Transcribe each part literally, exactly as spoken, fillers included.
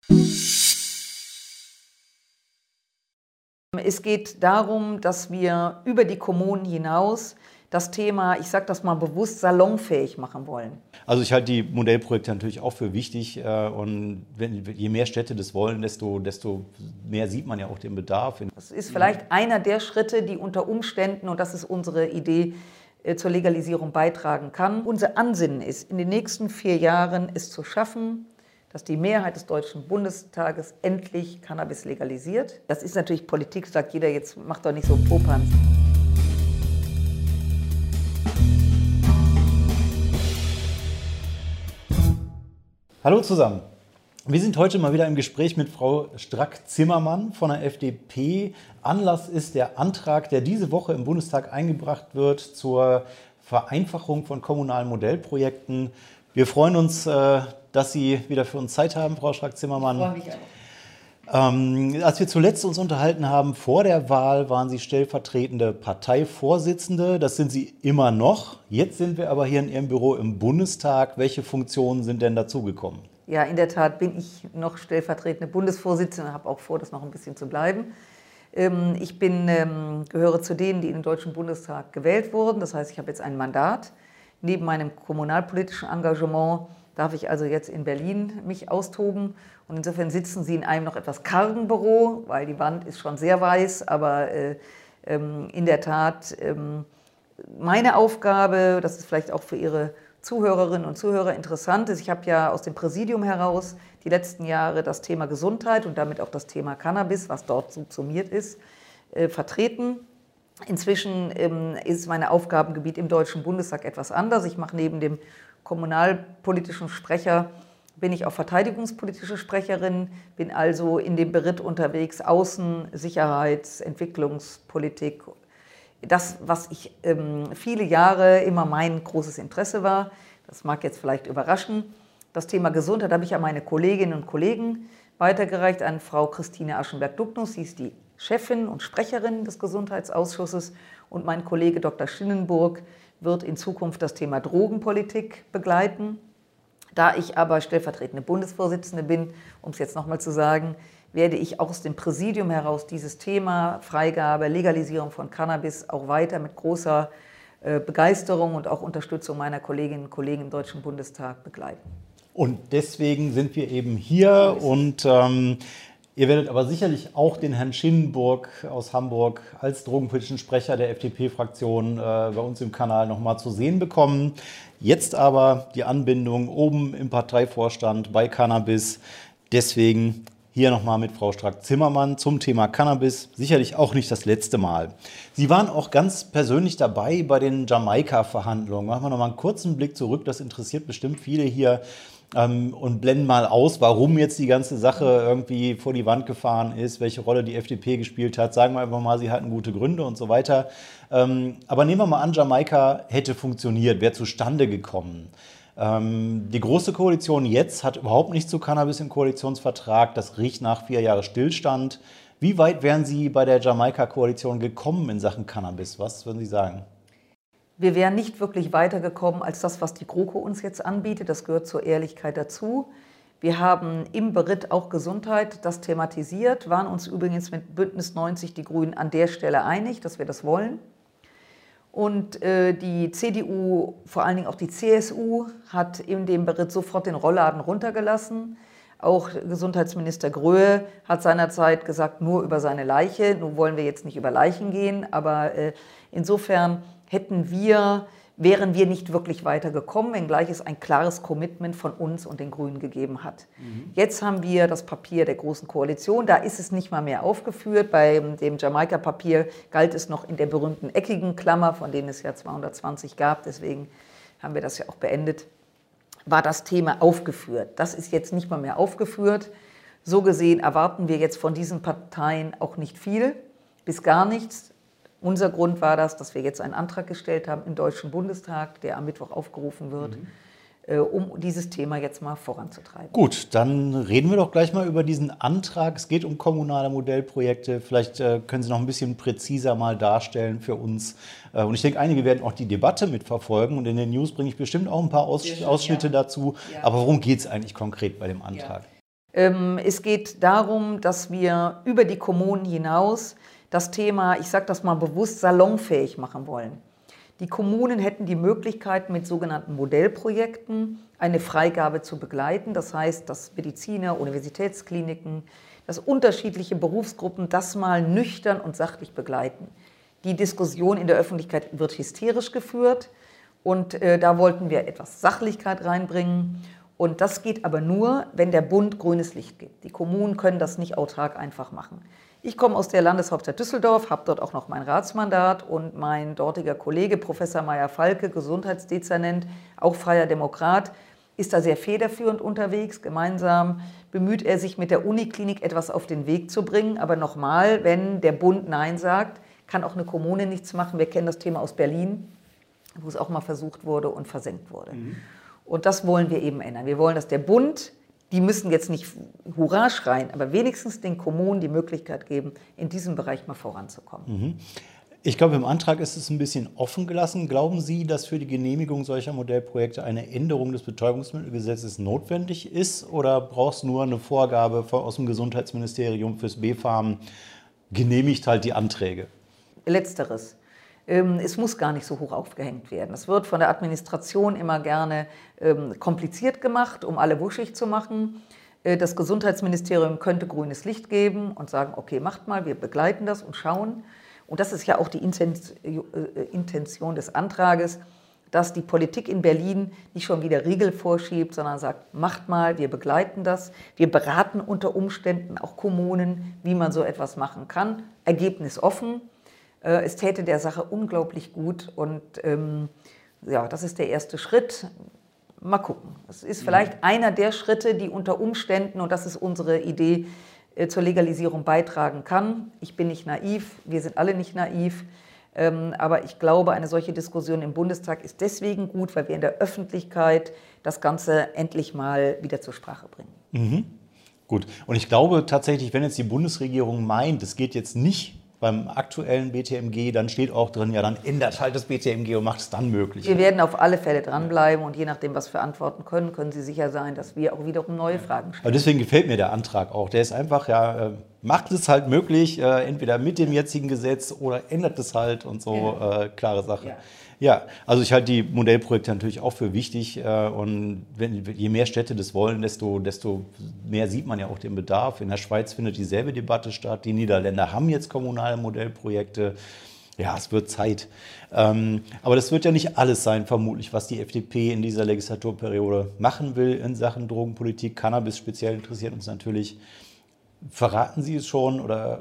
Es geht darum, dass wir über die Kommunen hinaus das Thema, ich sage das mal bewusst, salonfähig machen wollen. Also ich halte die Modellprojekte natürlich auch für wichtig und wenn, je mehr Städte das wollen, desto, desto mehr sieht man ja auch den Bedarf. Das ist vielleicht einer der Schritte, die unter Umständen, und das ist unsere Idee, zur Legalisierung beitragen kann. Unser Ansinnen ist, in den nächsten vier Jahren es zu schaffen, dass die Mehrheit des Deutschen Bundestages endlich Cannabis legalisiert. Das ist natürlich Politik, sagt jeder, jetzt macht doch nicht so Popanz. Hallo zusammen. Wir sind heute mal wieder im Gespräch mit Frau Strack-Zimmermann von der F D P. Anlass ist der Antrag, der diese Woche im Bundestag eingebracht wird zur Vereinfachung von kommunalen Modellprojekten. Wir freuen uns, dass Sie wieder für uns Zeit haben, Frau Strack-Zimmermann. Ich freue mich auch. Ähm, als wir zuletzt uns unterhalten haben, vor der Wahl waren Sie stellvertretende Parteivorsitzende. Das sind Sie immer noch. Jetzt sind wir aber hier in Ihrem Büro im Bundestag. Welche Funktionen sind denn dazugekommen? Ja, in der Tat bin ich noch stellvertretende Bundesvorsitzende, habe auch vor, das noch ein bisschen zu bleiben. Ich bin, gehöre zu denen, die in den Deutschen Bundestag gewählt wurden. Das heißt, ich habe jetzt ein Mandat. Neben meinem kommunalpolitischen Engagement darf ich also jetzt in Berlin mich austoben. Und insofern sitzen Sie in einem noch etwas kargen Büro, weil die Wand ist schon sehr weiß. Aber äh, ähm, in der Tat, ähm, meine Aufgabe, das ist vielleicht auch für Ihre Zuhörerinnen und Zuhörer interessant, ist, ich habe ja aus dem Präsidium heraus die letzten Jahre das Thema Gesundheit und damit auch das Thema Cannabis, was dort subsumiert ist, äh, vertreten. Inzwischen ähm, ist mein Aufgabengebiet im Deutschen Bundestag etwas anders. Ich mache neben dem kommunalpolitischen Sprecher, bin ich auch verteidigungspolitische Sprecherin, bin also in dem Beritt unterwegs, Außen-, Sicherheits-, Entwicklungspolitik. Das, was ich ähm, viele Jahre immer mein großes Interesse war, das mag jetzt vielleicht überraschen. Das Thema Gesundheit habe ich an meine Kolleginnen und Kollegen weitergereicht, an Frau Christine Aschenberg-Dubnus, sie ist die Chefin und Sprecherin des Gesundheitsausschusses, und mein Kollege Doktor Schinnenburg wird in Zukunft das Thema Drogenpolitik begleiten. Da ich aber stellvertretende Bundesvorsitzende bin, um es jetzt nochmal zu sagen, werde ich aus dem Präsidium heraus dieses Thema Freigabe, Legalisierung von Cannabis auch weiter mit großer äh, Begeisterung und auch Unterstützung meiner Kolleginnen und Kollegen im Deutschen Bundestag begleiten. Und deswegen sind wir eben hier und ähm, ihr werdet aber sicherlich auch den Herrn Schinnenburg aus Hamburg als drogenpolitischen Sprecher der F D P-Fraktion äh, bei uns im Kanal nochmal zu sehen bekommen. Jetzt aber die Anbindung oben im Parteivorstand bei Cannabis. Deswegen hier nochmal mit Frau Strack-Zimmermann zum Thema Cannabis. Sicherlich auch nicht das letzte Mal. Sie waren auch ganz persönlich dabei bei den Jamaika-Verhandlungen. Machen wir nochmal einen kurzen Blick zurück. Das interessiert bestimmt viele hier. Ähm, und blenden mal aus, warum jetzt die ganze Sache irgendwie vor die Wand gefahren ist, welche Rolle die F D P gespielt hat. Sagen wir einfach mal, sie hatten gute Gründe und so weiter. Ähm, aber nehmen wir mal an, Jamaika hätte funktioniert, wäre zustande gekommen. Ähm, die Große Koalition jetzt hat überhaupt nichts zu Cannabis im Koalitionsvertrag. Das riecht nach vier Jahren Stillstand. Wie weit wären Sie bei der Jamaika-Koalition gekommen in Sachen Cannabis? Was würden Sie sagen? Wir wären nicht wirklich weitergekommen als das, was die GroKo uns jetzt anbietet. Das gehört zur Ehrlichkeit dazu. Wir haben im Beritt auch Gesundheit das thematisiert, waren uns übrigens mit Bündnis neunzig Die Grünen an der Stelle einig, dass wir das wollen. Und äh, die C D U, vor allen Dingen auch die C S U, hat in dem Beritt sofort den Rollladen runtergelassen. Auch Gesundheitsminister Gröhe hat seinerzeit gesagt, nur über seine Leiche. Nun wollen wir jetzt nicht über Leichen gehen, aber äh, insofern hätten wir, wären wir nicht wirklich weitergekommen, wenngleich es ein klares Commitment von uns und den Grünen gegeben hat. Mhm. Jetzt haben wir das Papier der Großen Koalition, da ist es nicht mal mehr aufgeführt. Bei dem Jamaika-Papier galt es noch in der berühmten eckigen Klammer, von denen es ja zweihundertzwanzig gab, deswegen haben wir das ja auch beendet, war das Thema aufgeführt. Das ist jetzt nicht mal mehr aufgeführt. So gesehen erwarten wir jetzt von diesen Parteien auch nicht viel, bis gar nichts. Unser Grund war das, dass wir jetzt einen Antrag gestellt haben im Deutschen Bundestag, der am Mittwoch aufgerufen wird, mhm. äh, um dieses Thema jetzt mal voranzutreiben. Gut, dann reden wir doch gleich mal über diesen Antrag. Es geht um kommunale Modellprojekte. Vielleicht äh, können Sie noch ein bisschen präziser mal darstellen für uns. Äh, und ich denke, einige werden auch die Debatte mitverfolgen. Und in den News bringe ich bestimmt auch ein paar Aus- schön, Ausschnitte ja. dazu. Ja. Aber worum geht es eigentlich konkret bei dem Antrag? Ja. Es geht darum, dass wir über die Kommunen hinaus das Thema, ich sage das mal bewusst, salonfähig machen wollen. Die Kommunen hätten die Möglichkeit, mit sogenannten Modellprojekten eine Freigabe zu begleiten. Das heißt, dass Mediziner, Universitätskliniken, dass unterschiedliche Berufsgruppen das mal nüchtern und sachlich begleiten. Die Diskussion in der Öffentlichkeit wird hysterisch geführt und äh, da wollten wir etwas Sachlichkeit reinbringen. Und das geht aber nur, wenn der Bund grünes Licht gibt. Die Kommunen können das nicht autark einfach machen. Ich komme aus der Landeshauptstadt Düsseldorf, habe dort auch noch mein Ratsmandat und mein dortiger Kollege, Professor Meyer-Falke, Gesundheitsdezernent, auch freier Demokrat, ist da sehr federführend unterwegs. Gemeinsam bemüht er sich, mit der Uniklinik etwas auf den Weg zu bringen. Aber nochmal, wenn der Bund Nein sagt, kann auch eine Kommune nichts machen. Wir kennen das Thema aus Berlin, wo es auch mal versucht wurde und versenkt wurde. Mhm. Und das wollen wir eben ändern. Wir wollen, dass der Bund, die müssen jetzt nicht Hurra schreien, aber wenigstens den Kommunen die Möglichkeit geben, in diesem Bereich mal voranzukommen. Mhm. Ich glaube, im Antrag ist es ein bisschen offen gelassen. Glauben Sie, dass für die Genehmigung solcher Modellprojekte eine Änderung des Betäubungsmittelgesetzes notwendig ist? Oder brauchst du nur eine Vorgabe aus dem Gesundheitsministerium fürs B Farm, genehmigt halt die Anträge? Letzteres. Es muss gar nicht so hoch aufgehängt werden. Es wird von der Administration immer gerne kompliziert gemacht, um alle wuschig zu machen. Das Gesundheitsministerium könnte grünes Licht geben und sagen, okay, macht mal, wir begleiten das und schauen. Und das ist ja auch die Intention des Antrages, dass die Politik in Berlin nicht schon wieder Riegel vorschiebt, sondern sagt, macht mal, wir begleiten das. Wir beraten unter Umständen auch Kommunen, wie man so etwas machen kann. Ergebnis offen. Es täte der Sache unglaublich gut und ähm, ja, das ist der erste Schritt. Mal gucken. Es ist vielleicht ja. einer der Schritte, die unter Umständen, und das ist unsere Idee, äh, zur Legalisierung beitragen kann. Ich bin nicht naiv, wir sind alle nicht naiv, ähm, aber ich glaube, eine solche Diskussion im Bundestag ist deswegen gut, weil wir in der Öffentlichkeit das Ganze endlich mal wieder zur Sprache bringen. Mhm. Gut. Und ich glaube tatsächlich, wenn jetzt die Bundesregierung meint, es geht jetzt nicht beim aktuellen B T M G, dann steht auch drin, ja, dann ändert halt das B T M G und macht es dann möglich. Wir werden auf alle Fälle dranbleiben und je nachdem, was wir antworten können, können Sie sicher sein, dass wir auch wiederum neue Fragen stellen. Aber deswegen gefällt mir der Antrag auch. Der ist einfach, ja, macht es halt möglich, entweder mit dem jetzigen Gesetz oder ändert es halt und so, ja. äh, klare Sache. Ja. Ja, also ich halte die Modellprojekte natürlich auch für wichtig und wenn, je mehr Städte das wollen, desto, desto mehr sieht man ja auch den Bedarf. In der Schweiz findet dieselbe Debatte statt. Die Niederländer haben jetzt kommunale Modellprojekte. Ja, es wird Zeit. Ähm, aber das wird ja nicht alles sein, vermutlich, was die F D P in dieser Legislaturperiode machen will in Sachen Drogenpolitik. Cannabis speziell interessiert uns natürlich. Verraten Sie es schon oder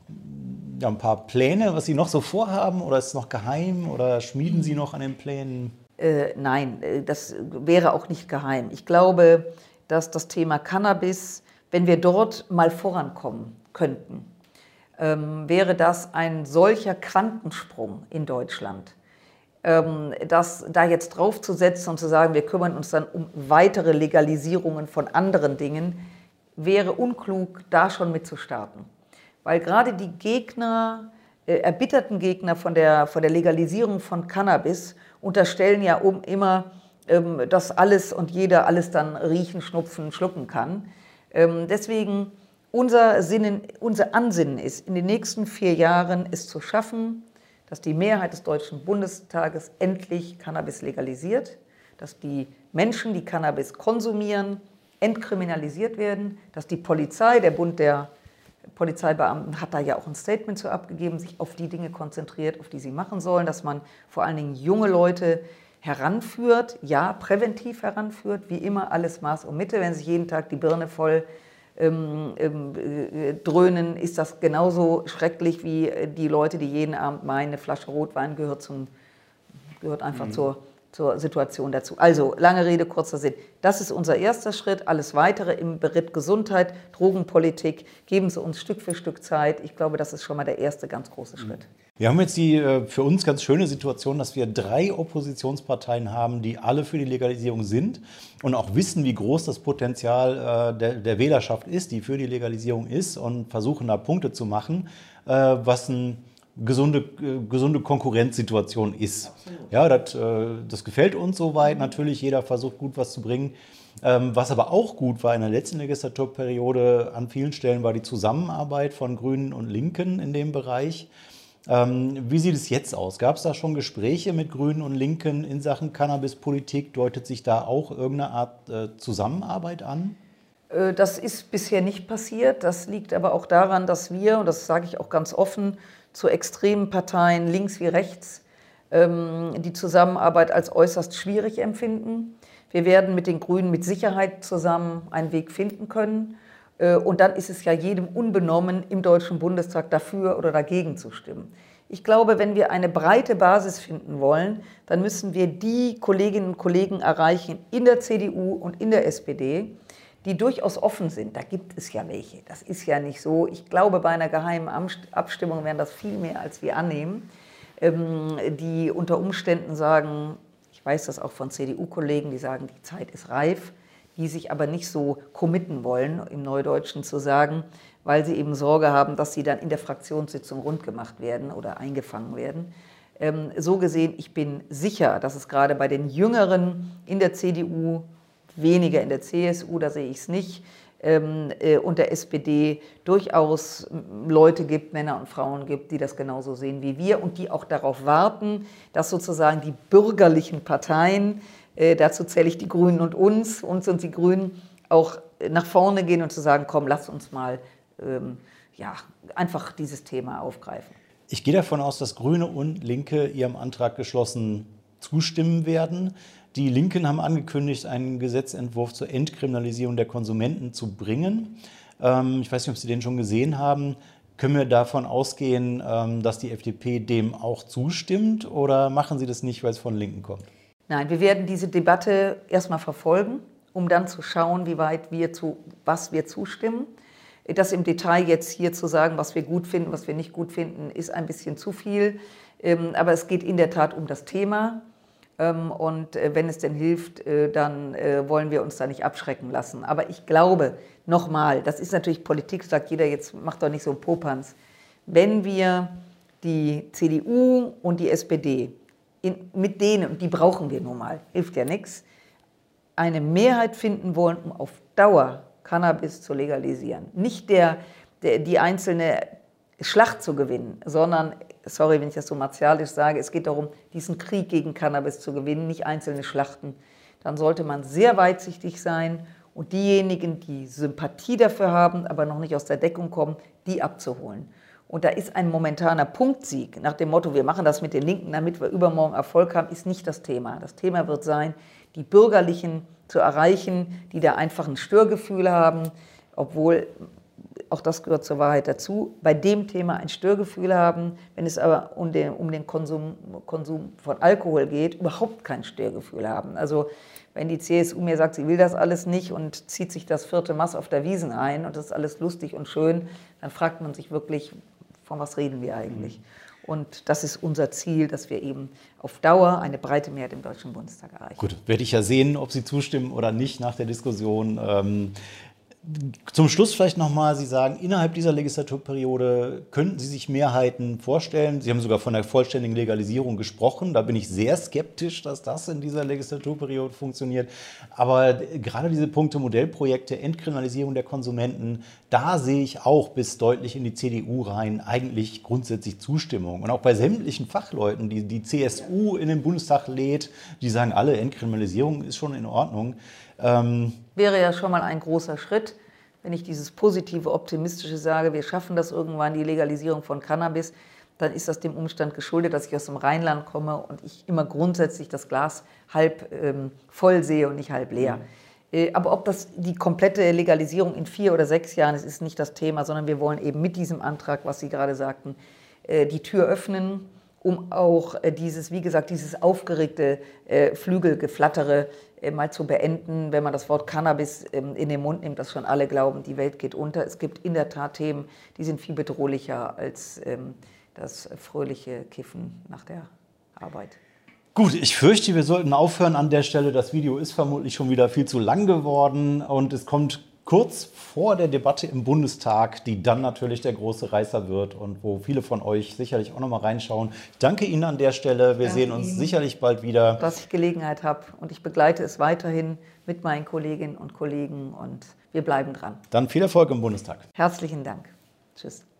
ja, ein paar Pläne, was Sie noch so vorhaben, oder ist es noch geheim oder schmieden Sie noch an den Plänen? Äh, nein, das wäre auch nicht geheim. Ich glaube, dass das Thema Cannabis, wenn wir dort mal vorankommen könnten, ähm, wäre das ein solcher Quantensprung in Deutschland, ähm, dass da jetzt draufzusetzen und zu sagen, wir kümmern uns dann um weitere Legalisierungen von anderen Dingen, wäre unklug, da schon mit zu starten. Weil gerade die Gegner, äh, erbitterten Gegner von der, von der Legalisierung von Cannabis unterstellen ja um immer, ähm, dass alles und jeder alles dann riechen, schnupfen, schlucken kann. Ähm, deswegen unser, Sinnen, unser Ansinnen ist, in den nächsten vier Jahren es zu schaffen, dass die Mehrheit des Deutschen Bundestages endlich Cannabis legalisiert, dass die Menschen, die Cannabis konsumieren, entkriminalisiert werden, dass die Polizei, der Bund der Polizeibeamten hat da ja auch ein Statement zu abgegeben, sich auf die Dinge konzentriert, auf die sie machen sollen, dass man vor allen Dingen junge Leute heranführt, ja, präventiv heranführt, wie immer alles Maß und Mitte. Wenn sich jeden Tag die Birne voll ähm, äh, dröhnen, ist das genauso schrecklich wie die Leute, die jeden Abend meinen, eine Flasche Rotwein gehört, zum, gehört einfach mhm. zur, zur Situation dazu. Also, lange Rede, kurzer Sinn. Das ist unser erster Schritt. Alles Weitere im Beritt Gesundheit, Drogenpolitik, geben Sie uns Stück für Stück Zeit. Ich glaube, das ist schon mal der erste ganz große Schritt. Wir haben jetzt die für uns ganz schöne Situation, dass wir drei Oppositionsparteien haben, die alle für die Legalisierung sind und auch wissen, wie groß das Potenzial der, der Wählerschaft ist, die für die Legalisierung ist und versuchen da Punkte zu machen, was ein gesunde, äh, gesunde Konkurrenzsituation ist. Absolut. Ja, das, äh, das gefällt uns soweit. Natürlich, jeder versucht gut was zu bringen. Ähm, was aber auch gut war in der letzten Legislaturperiode an vielen Stellen, war die Zusammenarbeit von Grünen und Linken in dem Bereich. Ähm, wie sieht es jetzt aus? Gab es da schon Gespräche mit Grünen und Linken in Sachen Cannabispolitik? Deutet sich da auch irgendeine Art äh, Zusammenarbeit an? Das ist bisher nicht passiert. Das liegt aber auch daran, dass wir, und das sage ich auch ganz offen, zu extremen Parteien, links wie rechts, ähm, die Zusammenarbeit als äußerst schwierig empfinden. Wir werden mit den Grünen mit Sicherheit zusammen einen Weg finden können. Und dann ist es ja jedem unbenommen, im Deutschen Bundestag dafür oder dagegen zu stimmen. Ich glaube, wenn wir eine breite Basis finden wollen, dann müssen wir die Kolleginnen und Kollegen erreichen in der C D U und in der S P D, die durchaus offen sind. Da gibt es ja welche. Das ist ja nicht so. Ich glaube, bei einer geheimen Abstimmung wären das viel mehr, als wir annehmen, die unter Umständen sagen, ich weiß das auch von C D U-Kollegen, die sagen, die Zeit ist reif, die sich aber nicht so committen wollen, im Neudeutschen zu sagen, weil sie eben Sorge haben, dass sie dann in der Fraktionssitzung rundgemacht werden oder eingefangen werden. Ähm, so gesehen, ich bin sicher, dass es gerade bei den Jüngeren in der C D U, weniger in der C S U, da sehe ich es nicht, ähm, äh, und der S P D durchaus Leute gibt, Männer und Frauen gibt, die das genauso sehen wie wir und die auch darauf warten, dass sozusagen die bürgerlichen Parteien, äh, dazu zähle ich die Grünen und uns, uns und die Grünen, auch nach vorne gehen und zu sagen, komm, lass uns mal ähm, ja, einfach dieses Thema aufgreifen. Ich gehe davon aus, dass Grüne und Linke Ihrem Antrag geschlossen zustimmen werden. Die Linken haben angekündigt, einen Gesetzentwurf zur Entkriminalisierung der Konsumenten zu bringen. Ähm, ich weiß nicht, ob Sie den schon gesehen haben. Können wir davon ausgehen, ähm, dass die F D P dem auch zustimmt, oder machen Sie das nicht, weil es von Linken kommt? Nein, wir werden diese Debatte erstmal verfolgen, um dann zu schauen, wie weit wir zu was wir zustimmen. Das im Detail jetzt hier zu sagen, was wir gut finden, was wir nicht gut finden, ist ein bisschen zu viel. Aber es geht in der Tat um das Thema. Und wenn es denn hilft, dann wollen wir uns da nicht abschrecken lassen. Aber ich glaube, nochmal, das ist natürlich Politik, sagt jeder, jetzt macht doch nicht so einen Popanz. Wenn wir die C D U und die S P D, in, mit denen, und die brauchen wir nun mal, hilft ja nichts, eine Mehrheit finden wollen, um auf Dauer Cannabis zu legalisieren. Nicht der, der, die einzelne Schlacht zu gewinnen, sondern, sorry, wenn ich das so martialisch sage, es geht darum, diesen Krieg gegen Cannabis zu gewinnen, nicht einzelne Schlachten. Dann sollte man sehr weitsichtig sein und diejenigen, die Sympathie dafür haben, aber noch nicht aus der Deckung kommen, die abzuholen. Und da ist ein momentaner Punktsieg nach dem Motto, wir machen das mit den Linken, damit wir übermorgen Erfolg haben, ist nicht das Thema. Das Thema wird sein, die Bürgerlichen zu erreichen, die da einfach ein Störgefühl haben, obwohl, auch das gehört zur Wahrheit dazu, bei dem Thema ein Störgefühl haben, wenn es aber um den, um den Konsum, Konsum von Alkohol geht, überhaupt kein Störgefühl haben. Also wenn die C S U mir sagt, sie will das alles nicht und zieht sich das vierte Maß auf der Wiesn ein und das ist alles lustig und schön, dann fragt man sich wirklich, von was reden wir eigentlich? Und das ist unser Ziel, dass wir eben auf Dauer eine breite Mehrheit im Deutschen Bundestag erreichen. Gut, werde ich ja sehen, ob Sie zustimmen oder nicht nach der Diskussion. Ähm Zum Schluss vielleicht nochmal, Sie sagen, innerhalb dieser Legislaturperiode könnten Sie sich Mehrheiten vorstellen. Sie haben sogar von der vollständigen Legalisierung gesprochen. Da bin ich sehr skeptisch, dass das in dieser Legislaturperiode funktioniert. Aber gerade diese Punkte Modellprojekte, Entkriminalisierung der Konsumenten, da sehe ich auch bis deutlich in die C D U rein eigentlich grundsätzlich Zustimmung. Und auch bei sämtlichen Fachleuten, die die C S U in den Bundestag lädt, die sagen alle, Entkriminalisierung ist schon in Ordnung. Ähm Wäre ja schon mal ein großer Schritt, wenn ich dieses positive, optimistische sage, wir schaffen das irgendwann, die Legalisierung von Cannabis, dann ist das dem Umstand geschuldet, dass ich aus dem Rheinland komme und ich immer grundsätzlich das Glas halb ähm, voll sehe und nicht halb leer. Mhm. Äh, aber ob das die komplette Legalisierung in vier oder sechs Jahren ist, ist nicht das Thema, sondern wir wollen eben mit diesem Antrag, was Sie gerade sagten, äh, die Tür öffnen, um auch äh, dieses, wie gesagt, dieses aufgeregte äh, Flügelgeflattere äh, mal zu beenden. Wenn man das Wort Cannabis ähm, in den Mund nimmt, dass schon alle glauben, die Welt geht unter. Es gibt in der Tat Themen, die sind viel bedrohlicher als ähm, das fröhliche Kiffen nach der Arbeit. Gut, ich fürchte, wir sollten aufhören an der Stelle. Das Video ist vermutlich schon wieder viel zu lang geworden und es kommt kurz vor der Debatte im Bundestag, die dann natürlich der große Reißer wird und wo viele von euch sicherlich auch noch mal reinschauen. Ich danke Ihnen an der Stelle. Wir Danke sehen uns Ihnen, sicherlich bald wieder. dass ich Gelegenheit habe und ich begleite es weiterhin mit meinen Kolleginnen und Kollegen und wir bleiben dran. Dann viel Erfolg im Bundestag. Herzlichen Dank. Tschüss.